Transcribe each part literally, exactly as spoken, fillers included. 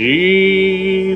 E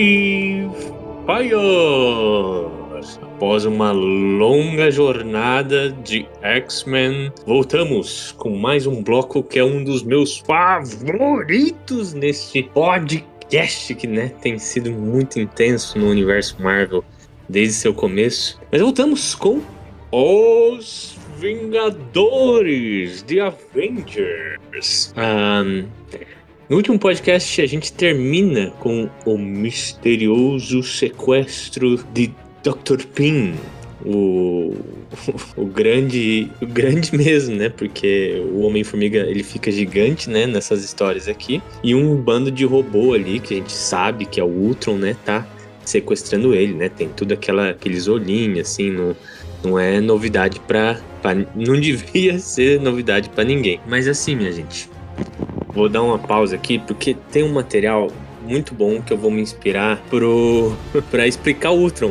Fires! Após uma longa jornada de X-Men, voltamos com mais um bloco que é um dos meus favoritos neste podcast, que né, tem sido muito intenso no universo Marvel desde seu começo. Mas voltamos com Os Vingadores, The Avengers. Um, no último podcast a gente termina com o misterioso sequestro de doutor Pym, o, o grande, o grande mesmo, né? Porque o Homem-Formiga ele fica gigante, né? Nessas histórias aqui, e um bando de robô ali que a gente sabe que é o Ultron, né? Tá sequestrando ele, né? Tem tudo aquela, aqueles olhinhos assim, não, não é novidade pra, pra não devia ser novidade pra ninguém. Mas assim, minha gente, vou dar uma pausa aqui porque tem um material muito bom que eu vou me inspirar pro, pra explicar o Ultron.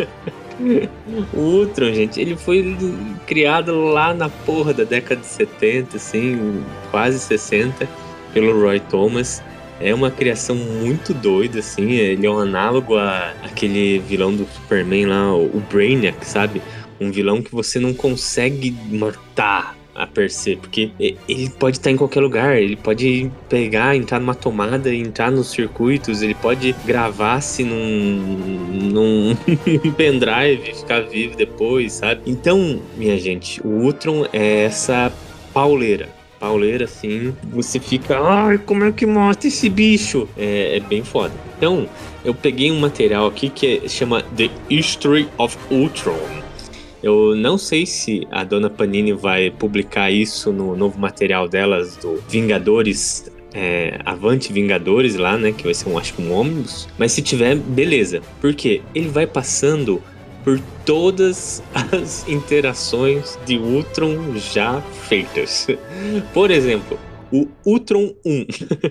O Ultron, gente, ele foi criado lá na porra da década de setenta, assim, quase sessenta, pelo Roy Thomas. É uma criação muito doida, assim, ele é um análogo a aquele vilão do Superman lá, o Brainiac, sabe? Um vilão que você não consegue matar a per se, porque ele pode estar em qualquer lugar, ele pode pegar, entrar numa tomada, entrar nos circuitos, ele pode gravar-se num, num pendrive e ficar vivo depois, sabe? Então, minha gente, o Ultron é essa pauleira. Pauleira, assim, você fica, ai, como é que mata esse bicho? É, é bem foda. Então, eu peguei um material aqui que é, chama The History of Ultron. Eu não sei se a dona Panini vai publicar isso no novo material delas do Vingadores, é, Avante Vingadores lá, né? Que vai ser, um, acho que um ônibus. Mas se tiver, beleza. Porque ele vai passando por todas as interações de Ultron já feitas. Por exemplo, o Ultron um.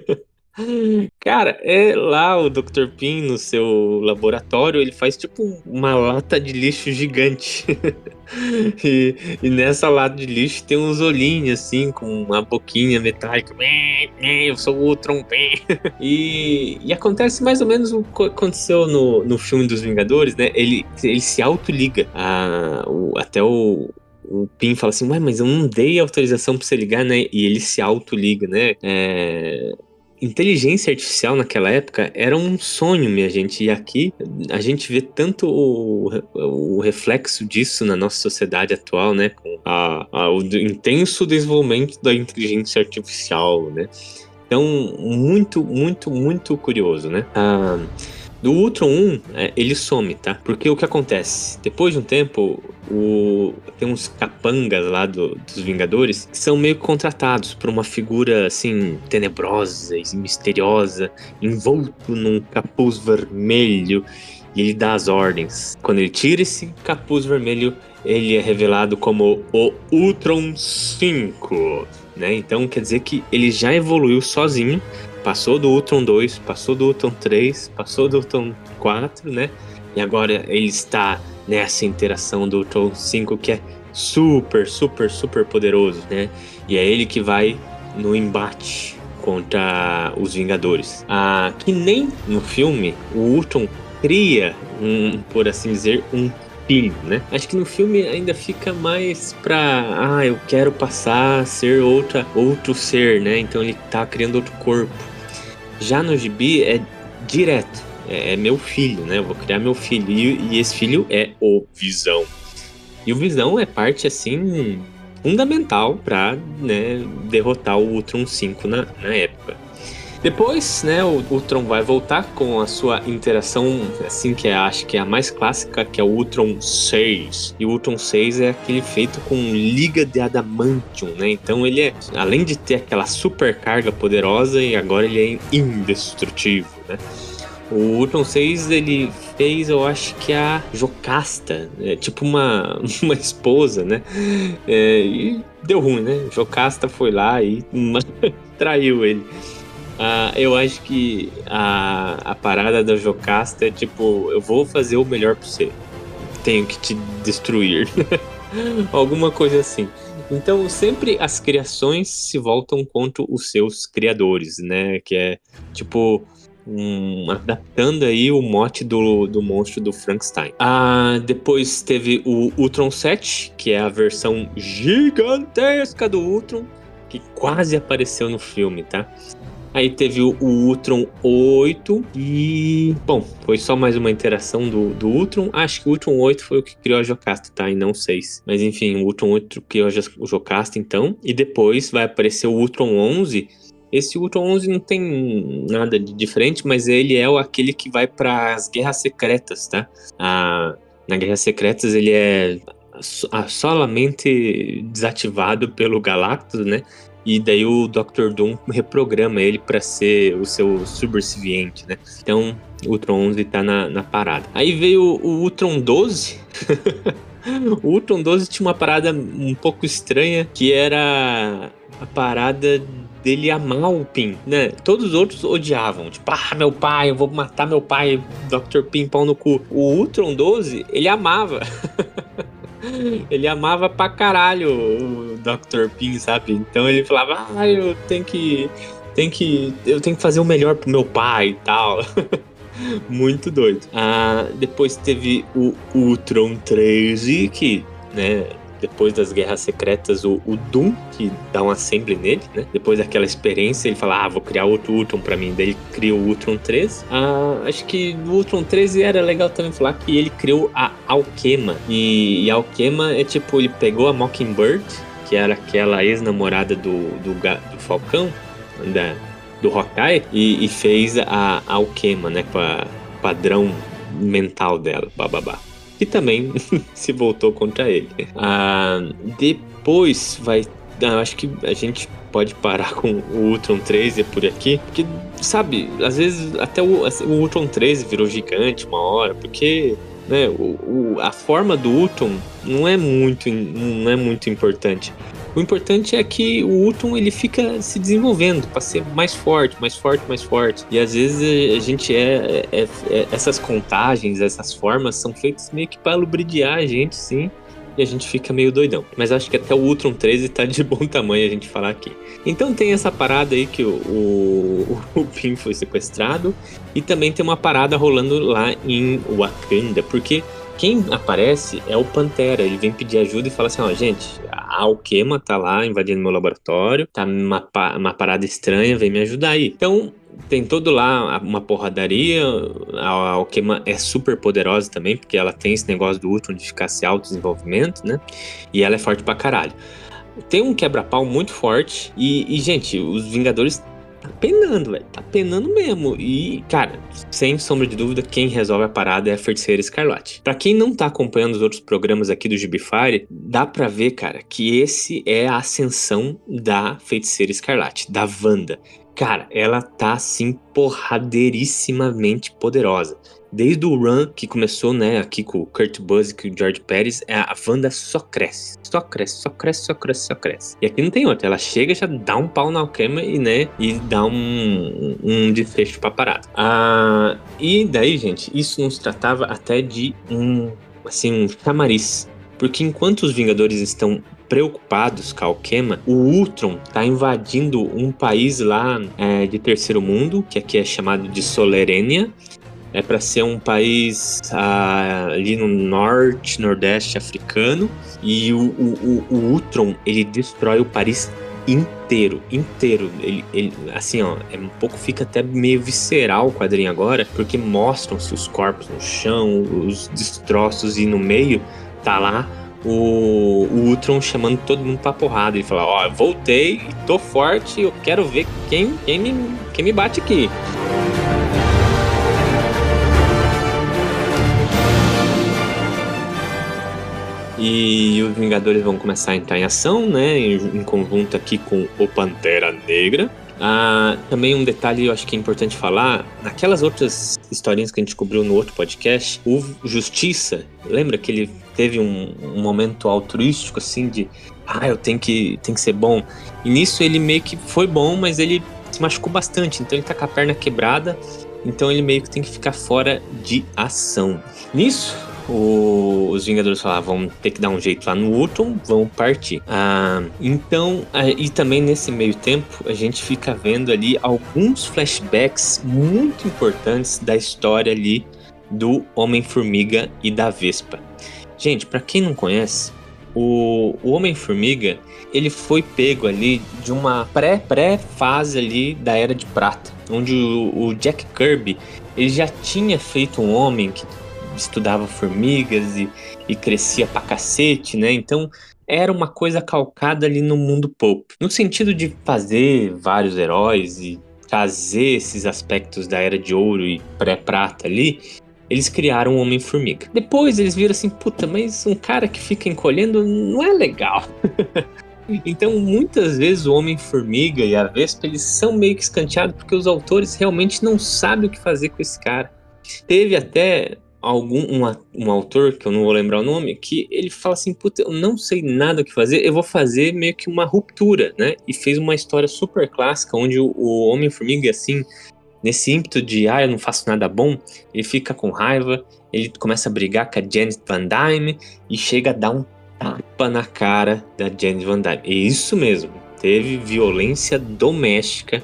Cara, é lá o doutor Pym no seu laboratório, ele faz tipo uma lata de lixo gigante. e, e nessa lata de lixo tem uns olhinhos assim, com uma boquinha metálica. Eu sou o Ultron. e, e acontece mais ou menos o que aconteceu no, no filme dos Vingadores, né? Ele, ele se autoliga. A, o, até o. O Pym fala assim, ué, mas eu não dei autorização pra você ligar, né? E ele se autoliga, né? É... Inteligência artificial naquela época era um sonho, minha gente, e aqui a gente vê tanto o, o reflexo disso na nossa sociedade atual, né, com a, a, o intenso desenvolvimento da inteligência artificial, né. Então, muito, muito, muito curioso, né. Ah, do Ultron um, é, ele some, tá? Porque o que acontece? Depois de um tempo, o... tem uns capangas lá do, dos Vingadores que são meio contratados por uma figura, assim, tenebrosa e misteriosa, envolto num capuz vermelho, e ele dá as ordens. Quando ele tira esse capuz vermelho, ele é revelado como o Ultron cinco, né? Então, quer dizer que ele já evoluiu sozinho. Passou do Ultron dois, passou do Ultron três, passou do Ultron quatro, né? E agora ele está nessa interação do Ultron cinco, que é super, super, super poderoso, né? E é ele que vai no embate contra os Vingadores. Ah, que nem no filme, o Ultron cria, um, por assim dizer, um filho, né? Acho que no filme ainda fica mais pra, ah, eu quero passar a ser outra, outro ser, né? Então ele tá criando outro corpo. Já no gibi é direto, é, é meu filho, né? Eu vou criar meu filho, e, e esse filho é o Visão. E o Visão é parte, assim, fundamental pra, né, derrotar o Ultron cinco na, na época. Depois, né, o Ultron vai voltar com a sua interação, assim, que é, acho que é a mais clássica, que é o Ultron seis. E o Ultron seis é aquele feito com liga de adamantium, né? Então ele é, além de ter aquela super carga poderosa, e agora ele é indestrutível, né? O Ultron seis, ele fez, eu acho que a Jocasta, é, tipo uma, uma esposa, né? É, e deu ruim, né? Jocasta foi lá e traiu ele. Uh, eu acho que a, a parada da Jocasta é tipo, eu vou fazer o melhor pra você, tenho que te destruir. Alguma coisa assim. Então sempre as criações se voltam contra os seus criadores, né? Que é tipo, Um, adaptando aí o mote do, do monstro do Frankenstein. Ah, depois teve o Ultron sete, que é a versão gigantesca do Ultron, que quase apareceu no filme, tá? Aí teve o, o Ultron oito e... Bom, foi só mais uma interação do, do Ultron. Acho que o Ultron oito foi o que criou a Jocasta, tá? E não seis. Mas enfim, o Ultron oito criou a Jocasta, então. E depois vai aparecer o Ultron onze. Esse Ultron onze não tem nada de diferente, mas ele é o, aquele que vai para as Guerras Secretas, tá? Ah, na Guerras Secretas ele é solamente desativado pelo Galactus, né? E daí o doutor Doom reprograma ele para ser o seu subserviente, né? Então, o Ultron onze tá na, na parada. Aí veio o, o Ultron doze. O Ultron doze tinha uma parada um pouco estranha, que era a parada dele amar o Pym, né? Todos os outros odiavam. Tipo, ah, meu pai, eu vou matar meu pai, doutor Pym, pau no cu. O Ultron doze, ele amava. Ele amava pra caralho o doutor Pym, sabe? Então ele falava, ah, eu tenho que, tenho que, eu tenho que fazer o melhor pro meu pai e tal. Muito doido. Ah, depois teve o Ultron treze, que, né, depois das Guerras Secretas, o, o Doom, que dá um assembly nele, né? Depois daquela experiência, ele fala, ah, vou criar outro Ultron pra mim. Daí ele criou o Ultron treze. Ah, acho que o Ultron treze era legal também falar que ele criou a Alquema. E, e a Alquema é tipo, ele pegou a Mockingbird, que era aquela ex-namorada do, do, do Falcão, da, do Hawkeye, e, e fez a, a Alquema, né? Com a padrão mental dela, bababá. Que também se voltou contra ele. Ah, depois vai... Ah, acho que a gente pode parar com o Ultron treze por aqui. Porque, sabe, às vezes até o, o Ultron treze virou gigante uma hora. Porque, né, o, o, a forma do Ultron não é muito, não é muito importante. O importante é que o Ultron ele fica se desenvolvendo para ser mais forte, mais forte, mais forte. E às vezes a gente é, é, é essas contagens, essas formas são feitas meio que para lubrificar a gente, sim. E a gente fica meio doidão. Mas acho que até o Ultron treze tá de bom tamanho a gente falar aqui. Então tem essa parada aí que o, o, o Pym foi sequestrado. E também tem uma parada rolando lá em Wakanda. Porque quem aparece é o Pantera. Ele vem pedir ajuda e fala assim, ó, gente, a Alquema tá lá invadindo meu laboratório, tá uma, uma parada estranha, vem me ajudar aí. Então, tem todo lá uma porradaria, a Alquema é super poderosa também, porque ela tem esse negócio do Ultron de ficar se autodesenvolvimento, né? E ela é forte pra caralho. Tem um quebra-pau muito forte e, e, gente, os Vingadores tá penando, velho. Tá penando mesmo. E, cara, sem sombra de dúvida, quem resolve a parada é a Feiticeira Escarlate. Pra quem não tá acompanhando os outros programas aqui do Gibifire, dá pra ver, cara, que esse é a ascensão da Feiticeira Escarlate, da Wanda. Cara, ela tá, assim, porradeirissimamente poderosa. Desde o run que começou, né, aqui com o Kurt Busiek e o George Pérez, a Wanda só cresce, só cresce, só cresce, só cresce, só cresce. E aqui não tem outra, ela chega, já dá um pau na Alquema e, né, e dá um, um desfecho pra parada. Ah, e daí, gente, isso não se tratava até de um, assim, um chamariz. Porque enquanto os Vingadores estão preocupados com a Alquema, o Ultron tá invadindo um país lá é, de terceiro mundo, que aqui é chamado de Solerênia. É para ser um país ah, ali no norte, nordeste africano. E o, o, o Ultron, ele destrói o país inteiro, inteiro. Ele, ele, assim, ó, é um pouco, fica até meio visceral o quadrinho agora, porque mostram-se os corpos no chão, os destroços, e no meio tá lá o, o Ultron chamando todo mundo pra porrada. Ele fala, ó, voltei, tô forte, eu quero ver quem, quem, me, quem me bate aqui. E os Vingadores vão começar a entrar em ação, né? Em, em conjunto aqui com o Pantera Negra. Ah, também um detalhe eu acho que é importante falar, naquelas outras historinhas que a gente cobriu no outro podcast, o Justiça, lembra que ele teve um, um momento altruístico assim de, ah, eu tenho que, tenho que ser bom. E nisso ele meio que foi bom, mas ele se machucou bastante, então ele tá com a perna quebrada, então ele meio que tem que ficar fora de ação. Nisso, o, os Vingadores falaram, vamos ter que dar um jeito lá no Ultron, vamos partir. Ah, então, ah, e também nesse meio tempo, a gente fica vendo ali alguns flashbacks muito importantes da história ali do Homem-Formiga e da Vespa. Gente, pra quem não conhece, o, o Homem-Formiga, ele foi pego ali de uma pré, pré-fase ali da Era de Prata, onde o, o Jack Kirby, ele já tinha feito um homem que estudava formigas e, e crescia pra cacete, né? Então era uma coisa calcada ali no mundo pulp. No sentido de fazer vários heróis e trazer esses aspectos da Era de Ouro e pré-prata ali, eles criaram o Homem-Formiga. Depois eles viram assim, puta, mas um cara que fica encolhendo não é legal. Então, muitas vezes o Homem-Formiga e a Vespa, eles são meio que escanteados porque os autores realmente não sabem o que fazer com esse cara. Teve até algum um, um autor, que eu não vou lembrar o nome, que ele fala assim, puta, eu não sei nada o que fazer, eu vou fazer meio que uma ruptura, né? E fez uma história super clássica, onde o, o Homem-Formiga, assim, nesse ímpeto de, ah, eu não faço nada bom, ele fica com raiva, ele começa a brigar com a Janet Van Dyne e chega a dar um tapa na cara da Janet Van Dyne. E isso mesmo, teve violência doméstica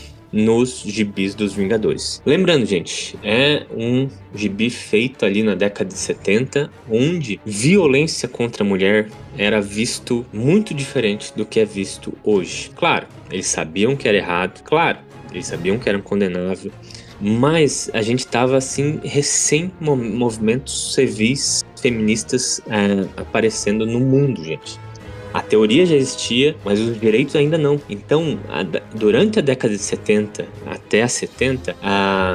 nos gibis dos Vingadores. Lembrando, gente, é um gibi feito ali na década de setenta, onde violência contra a mulher era visto muito diferente do que é visto hoje. Claro, eles sabiam que era errado, claro, eles sabiam que era condenável, mas a gente estava assim, recém movimentos civis feministas é, aparecendo no mundo, gente. A teoria já existia, mas os direitos ainda não. Então, a, durante a década de setenta até a setenta, a,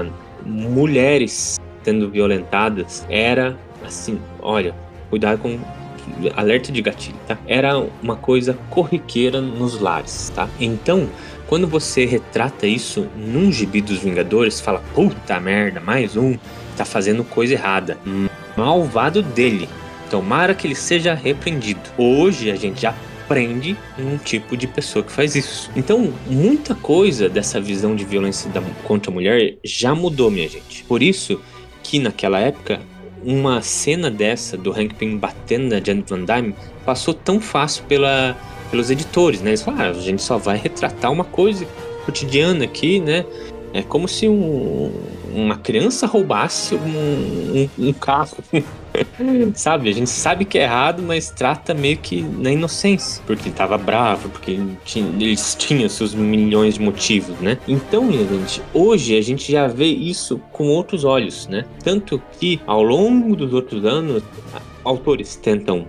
mulheres sendo violentadas era assim, olha, cuidado com alerta de gatilho, tá? Era uma coisa corriqueira nos lares, tá? Então, quando você retrata isso num gibi dos Vingadores, fala, puta merda, mais um, tá fazendo coisa errada. Malvado dele. Tomara que ele seja repreendido. Hoje a gente já prende um tipo de pessoa que faz isso. Então, muita coisa dessa visão de violência da, contra a mulher já mudou, minha gente. Por isso que naquela época, uma cena dessa do Hank Pym batendo na Janet Van Dyne passou tão fácil pela, pelos editores, né? Eles falaram, ah, a gente só vai retratar uma coisa cotidiana aqui, né? É como se um, uma criança roubasse um, um, um carro. Sabe, a gente sabe que é errado, mas trata meio que na inocência, porque ele tava bravo, porque ele tinha, eles tinham seus milhões de motivos, né? Então, minha gente, hoje a gente já vê isso com outros olhos, né? Tanto que ao longo dos outros anos, autores tentam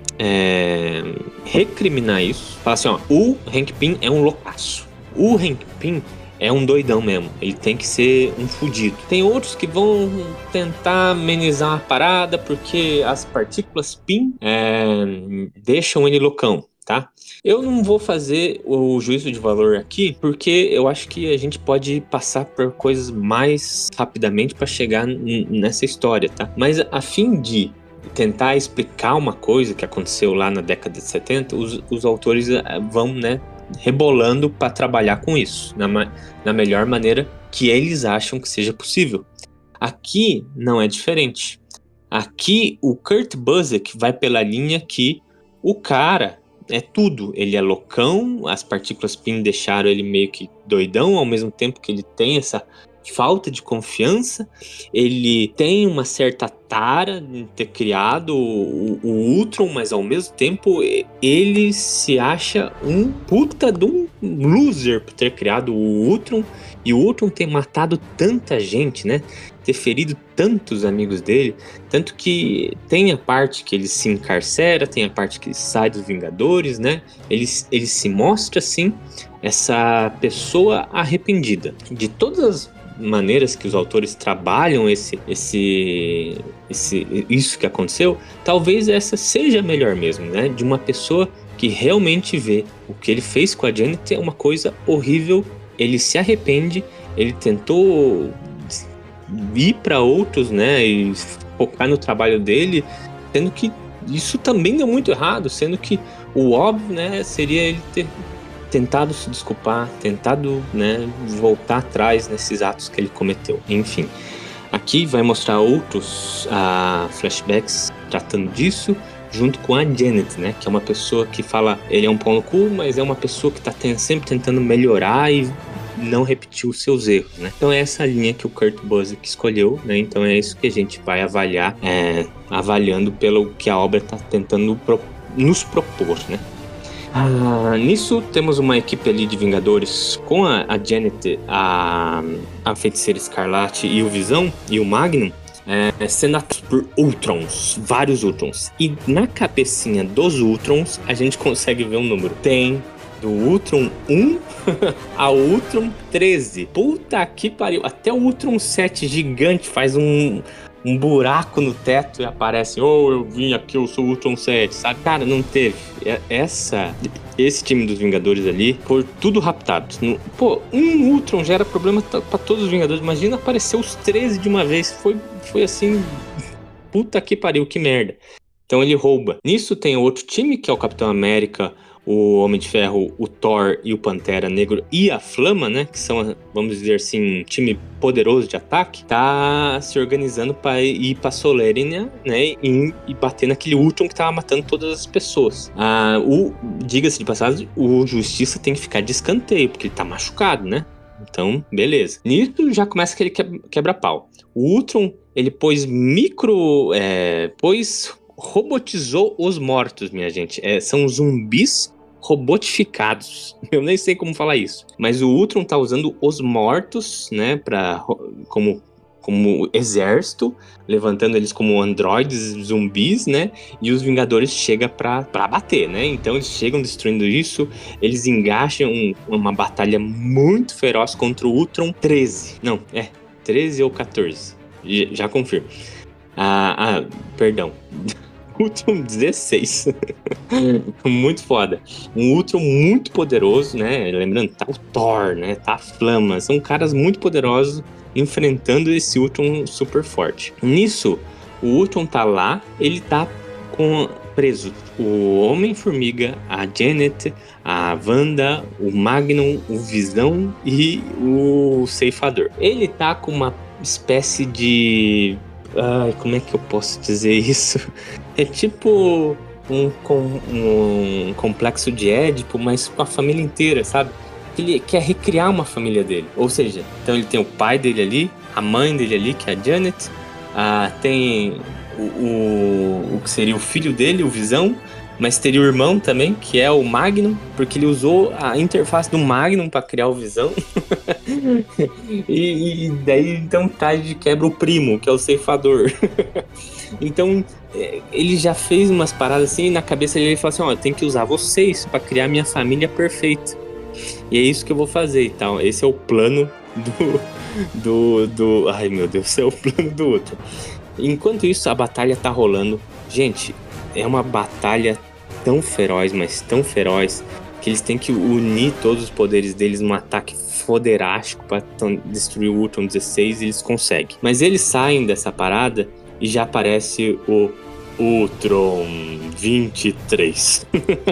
é, recriminar isso, falar assim, ó, o Hank Pym é um loucaço, o Hank Pym é um doidão mesmo, ele tem que ser um fudido. Tem outros que vão tentar amenizar a parada porque as partículas Pym é, deixam ele loucão, tá? Eu não vou fazer o juízo de valor aqui porque eu acho que a gente pode passar por coisas mais rapidamente para chegar nessa história, tá? Mas a fim de tentar explicar uma coisa que aconteceu lá na década de setenta, os, os autores vão, né, rebolando para trabalhar com isso na, na melhor maneira que eles acham que seja possível. Aqui não é diferente. Aqui o Kurt Busiek vai pela linha que o cara é tudo. Ele é loucão, as partículas Pym deixaram ele meio que doidão, ao mesmo tempo que ele tem essa falta de confiança, ele tem uma certa tara em ter criado o, o Ultron, mas ao mesmo tempo ele se acha um puta de um loser por ter criado o Ultron, e o Ultron ter matado tanta gente, né? Ter ferido tantos amigos dele, tanto que tem a parte que ele se encarcera, tem a parte que ele sai dos Vingadores, né? Ele, ele se mostra assim, essa pessoa arrependida de todas as maneiras que os autores trabalham esse, esse, esse, isso que aconteceu. Talvez essa seja a melhor mesmo, né? De uma pessoa que realmente vê o que ele fez com a Janet é uma coisa horrível, ele se arrepende, ele tentou ir para outros, né? E focar no trabalho dele, sendo que isso também deu muito errado, sendo que o óbvio, né, seria ele ter tentado se desculpar, tentado, né, voltar atrás nesses atos que ele cometeu. Enfim, Aqui vai mostrar outros uh, flashbacks tratando disso, junto com a Janet, né? Que é uma pessoa que fala, ele é um pau no cu, mas é uma pessoa que tá ten- sempre tentando melhorar e não repetir os seus erros, né? Então é essa linha que o Kurt Busiek escolheu, né? Então é isso que a gente vai avaliar, é, avaliando pelo que a obra tá tentando pro- nos propor, né? Ah, nisso temos uma equipe ali de Vingadores com a, a Janet, a, a Feiticeira Escarlate e o Visão e o Magnum, é, sendo atacados por Ultrons, vários Ultrons. E na cabecinha dos Ultrons a gente consegue ver um número. Tem do Ultron um ao Ultron treze. Puta que pariu. Até o Ultron sete gigante faz um... um buraco no teto e aparece, oh, eu vim aqui, eu sou o Ultron sete, sabe? Cara, não teve. Essa, esse time dos Vingadores ali, foi tudo raptado. Pô, um Ultron já era problema pra todos os Vingadores. Imagina aparecer os treze de uma vez. Foi, foi assim, puta que pariu, que merda. Então ele rouba. Nisso tem outro time, que é o Capitão América, o Homem de Ferro, o Thor e o Pantera Negro e a Flama, né? Que são, vamos dizer assim, um time poderoso de ataque. Tá se organizando para ir pra Solérnia, né? E, e bater naquele Ultron que tava matando todas as pessoas. Ah, o, diga-se de passagem, o Justiça tem que ficar de escanteio, porque ele tá machucado, né? Então, beleza. Nisso já começa aquele quebra-pau. O Ultron, ele pôs micro... É, pôs... robotizou os mortos, minha gente. É, são zumbis robotificados. Eu nem sei como falar isso. Mas o Ultron tá usando os mortos, né, pra, como, como exército, levantando eles como androides zumbis, né? E os Vingadores chegam pra, pra bater, né? Então eles chegam destruindo isso. Eles engajam um, uma batalha muito feroz contra o Ultron treze. Não, é treze ou quatorze. Já, já confirmo. Ah, ah perdão. Ultron dezesseis. Muito foda. Um Ultron muito poderoso, né? Lembrando, tá o Thor, né? Tá a Flama. São caras muito poderosos enfrentando esse Ultron super forte. Nisso, o Ultron tá lá, ele tá com preso o Homem-Formiga, a Janet, a Wanda, o Magnum, o Visão e o Ceifador. Ele tá com uma espécie de... Ai, como é que eu posso dizer isso? É tipo um, um, um complexo de Édipo, mas com a família inteira, sabe? Ele quer recriar uma família dele. Ou seja, então ele tem o pai dele ali, a mãe dele ali, que é a Janet, ah, tem o, o, o que seria o filho dele, o Visão, mas teria o irmão também, que é o Magnum, porque ele usou a interface do Magnum para criar o Visão. e, e daí então traz de quebra o primo, que é o Ceifador. Então ele já fez umas paradas assim, e na cabeça dele ele fala assim, ó, eu tenho que usar vocês para criar minha família perfeita. E é isso que eu vou fazer e tal. Esse é o plano do... do, do ai meu Deus, esse é o plano do outro. Enquanto isso, a batalha tá rolando. Gente, é uma batalha tão feroz, mas tão feroz, que eles têm que unir todos os poderes deles num ataque foderástico pra destruir o Ultron dezesseis, e eles conseguem. Mas eles saem dessa parada e já aparece o Ultron vinte e três.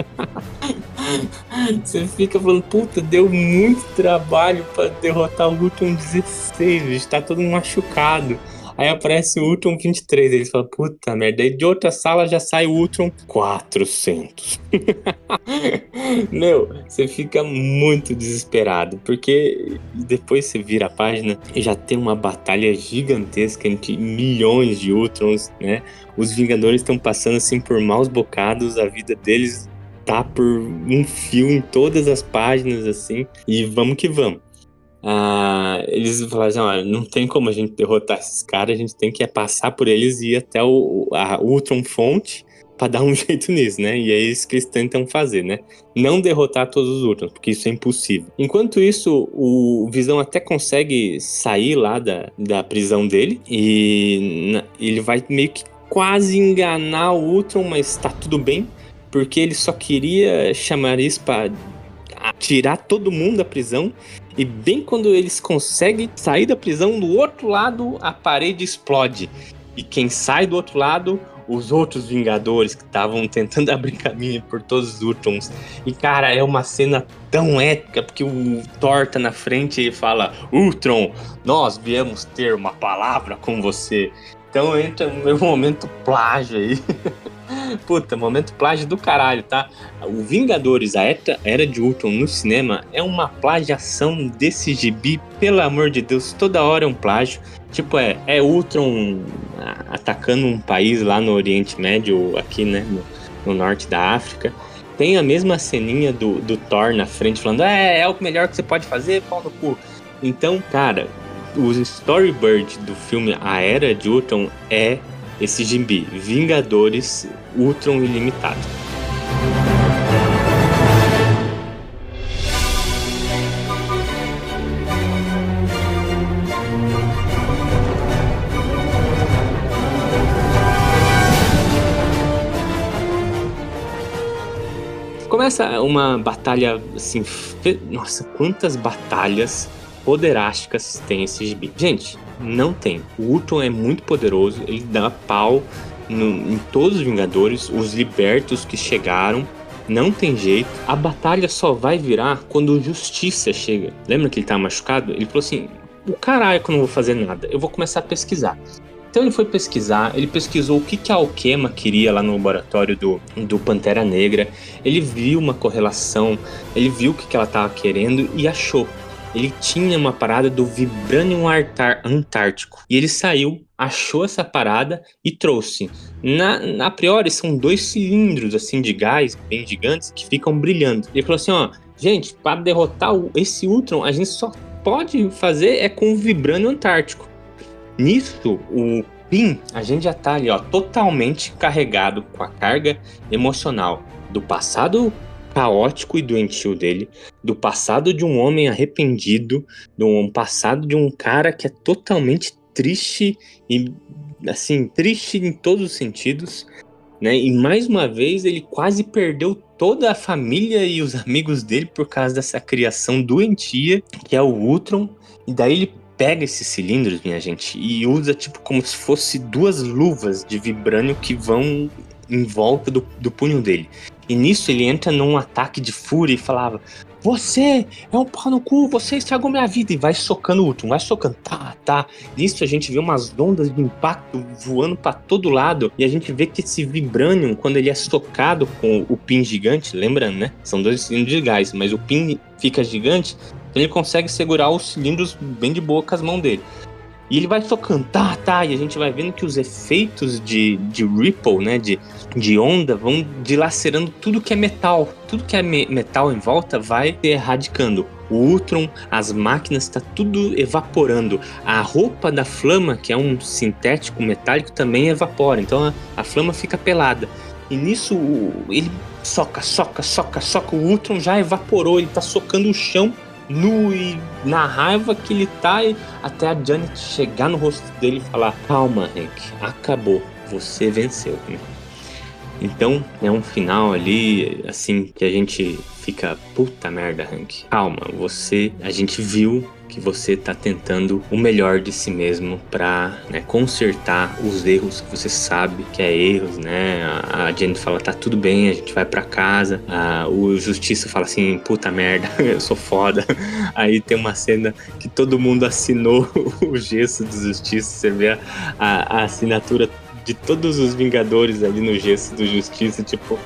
Você fica falando, puta, deu muito trabalho pra derrotar o Ultron dezesseis, bicho, tá todo machucado. Aí aparece o Ultron vinte e três, eles falam, puta merda, aí de outra sala já sai o Ultron quatrocentos. Meu, você fica muito desesperado, porque depois você vira a página e já tem uma batalha gigantesca entre milhões de Ultrons, né? Os Vingadores estão passando assim por maus bocados, a vida deles tá por um fio em todas as páginas, assim, e vamos que vamos. Ah, eles falaram assim, ó, não tem como a gente derrotar esses caras, a gente tem que passar por eles e ir até o, a Ultron Fonte pra dar um jeito nisso, né? E é isso que eles tentam fazer, né? Não derrotar todos os Ultrons, porque isso é impossível. Enquanto isso, o Visão até consegue sair lá da, da prisão dele e na, ele vai meio que quase enganar o Ultron, mas tá tudo bem, porque ele só queria chamar isso pra tirar todo mundo da prisão. E bem quando eles conseguem sair da prisão, do outro lado a parede explode. E quem sai do outro lado, os outros Vingadores que estavam tentando abrir caminho por todos os Ultrons. E, cara, é uma cena tão épica, porque o Thor tá na frente e fala: Ultron, nós viemos ter uma palavra com você. Então entra no meu momento plágio aí. Puta, momento plágio do caralho, tá? O Vingadores, a Era de Ultron no cinema é uma plagiação desse gibi, pelo amor de Deus, toda hora é um plágio. Tipo, é, é Ultron atacando um país lá no Oriente Médio, aqui, né, no, no norte da África. Tem a mesma ceninha do, do Thor na frente falando: é, é o melhor que você pode fazer, pau no cu. Então, cara, o storyboard do filme A Era de Ultron é esse gibi, Vingadores Ultron Ilimitado. Começa uma batalha assim, fe... nossa, quantas batalhas poderásticas tem esse gibi. Gente, não tem. O Ultron é muito poderoso, ele dá pau no, em todos os Vingadores, os libertos que chegaram, não tem jeito. A batalha só vai virar quando o Justiça chega. Lembra que ele tava machucado? Ele falou assim: o caralho que eu não vou fazer nada, eu vou começar a pesquisar. Então ele foi pesquisar, ele pesquisou o que, que a Alquema queria lá no laboratório do, do Pantera Negra, ele viu uma correlação, ele viu o que, que ela tava querendo e achou. Ele tinha uma parada do Vibranium Antártico. E ele saiu, achou essa parada e trouxe. Na, na a priori, são dois cilindros assim de gás bem gigantes que ficam brilhando. Ele falou assim: ó, gente, para derrotar o, esse Ultron, a gente só pode fazer é com o Vibranium Antártico. Nisso, o Pym, a gente já tá ali, ó, totalmente carregado com a carga emocional do passado caótico e doentio dele, do passado de um homem arrependido, do passado de um cara que é totalmente triste e, assim, triste em todos os sentidos, né? E mais uma vez ele quase perdeu toda a família e os amigos dele por causa dessa criação doentia que é o Ultron. E daí ele pega esses cilindros, minha gente, e usa tipo como se fosse duas luvas de vibrânio que vão em volta do, do punho dele. E nisso ele entra num ataque de fúria e falava: você é um pau no cu, você estragou minha vida. E vai socando o Ultron, vai socando, tá, tá. Nisso a gente vê umas ondas de impacto voando pra todo lado. E a gente vê que esse Vibranium, quando ele é socado com o Pym gigante, lembrando, né? São dois cilindros de gás, mas o Pym fica gigante, então ele consegue segurar os cilindros bem de boa com as mãos dele. E ele vai socando, tá, tá, e a gente vai vendo que os efeitos de, de ripple, né, de, de onda, vão dilacerando tudo que é metal. Tudo que é me- metal em volta vai se erradicando. O Ultron, as máquinas, tá tudo evaporando. A roupa da Flama, que é um sintético metálico, também evapora. Então a, a Flama fica pelada. E nisso ele soca, soca, soca, soca. O Ultron já evaporou, ele tá socando o chão nu e na raiva que ele tá, e até a Janet chegar no rosto dele e falar: calma, Hank, acabou, você venceu. Então é um final ali assim que a gente fica: puta merda, Hank, calma, você, a gente viu que você tá tentando o melhor de si mesmo pra, né, consertar os erros que você sabe que é erros, né? A, a Janet fala: tá tudo bem, a gente vai pra casa. A, o Justiça fala assim: puta merda, eu sou foda. Aí tem uma cena que todo mundo assinou o gesso do Justiça, você vê a, a, a assinatura de todos os Vingadores ali no gesso do Justiça. Tipo,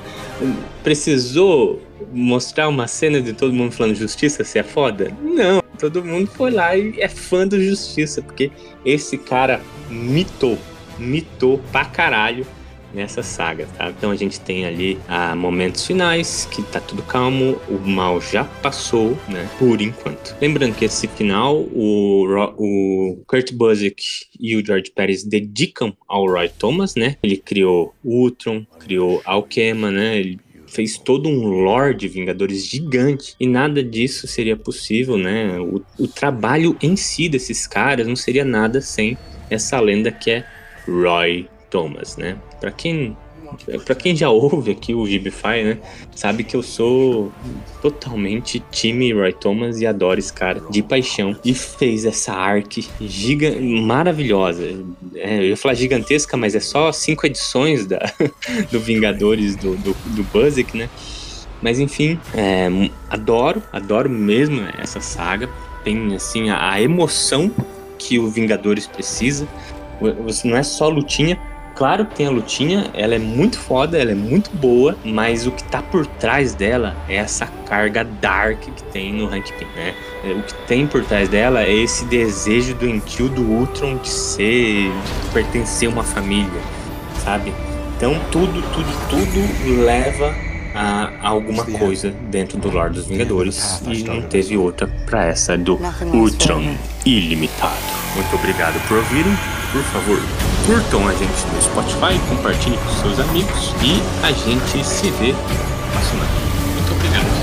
precisou mostrar uma cena de todo mundo falando: Justiça, você é foda? Não, todo mundo foi lá e é fã do Justiça, porque esse cara mitou, mitou pra caralho nessa saga, tá? Então a gente tem ali ah, momentos finais, que tá tudo calmo, o mal já passou, né? Por enquanto. Lembrando que esse final, o, o Kurt Busiek e o George Pérez dedicam ao Roy Thomas, né? Ele criou o Ultron, criou a Alquema, né? Ele fez todo um lore de Vingadores gigante, e nada disso seria possível, né? O, o trabalho em si desses caras não seria nada sem essa lenda que é Roy Thomas, né? Pra quem pra quem já ouve aqui o Gibify, né, sabe que eu sou totalmente time Roy Thomas e adoro esse cara de paixão. E fez essa arc giga maravilhosa. É, eu ia falar gigantesca, mas é só cinco edições da, do Vingadores do, do, do Busiek, né? Mas enfim, é, adoro, adoro mesmo essa saga. Tem assim a, a emoção que o Vingadores precisa. Você não é só lutinha. Claro que tem a lutinha, ela é muito foda, ela é muito boa, mas o que tá por trás dela é essa carga dark que tem no Hank Pym, né? O que tem por trás dela é esse desejo doentio do Ultron de ser, de pertencer a uma família, sabe? Então tudo, tudo, tudo leva a alguma coisa dentro do Lorde dos Vingadores e não teve outra pra essa do Ultron Ilimitado. Muito obrigado por ouvirem. Por favor, curtam a gente no Spotify, compartilhem com seus amigos e a gente se vê na próxima. Muito obrigado.